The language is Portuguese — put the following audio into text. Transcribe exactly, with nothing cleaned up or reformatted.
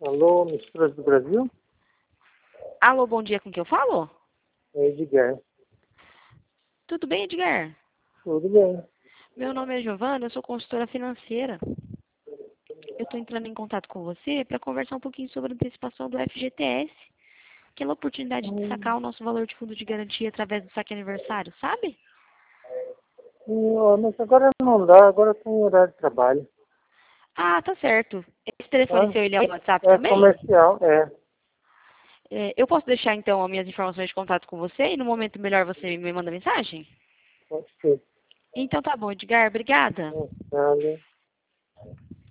Alô, Misturas do Brasil? Alô, bom dia, com quem eu falo? É Edgar. Tudo bem, Edgar? Tudo bem. Meu nome é Giovana, eu sou consultora financeira. Eu estou entrando em contato com você para conversar um pouquinho sobre a antecipação do F G T S, aquela oportunidade de Hum, sacar o nosso valor de fundo de garantia através do saque aniversário, sabe? hum, ó, mas agora não dá, agora tem horário de trabalho. Ah, tá certo. Esse telefone Tá? seu, ele é o WhatsApp É também? comercial, é. É, eu posso deixar, então, as minhas informações de contato com você e no momento melhor você me manda mensagem? Pode ser. Então tá bom, Edgar, obrigada. Hum, tá, né?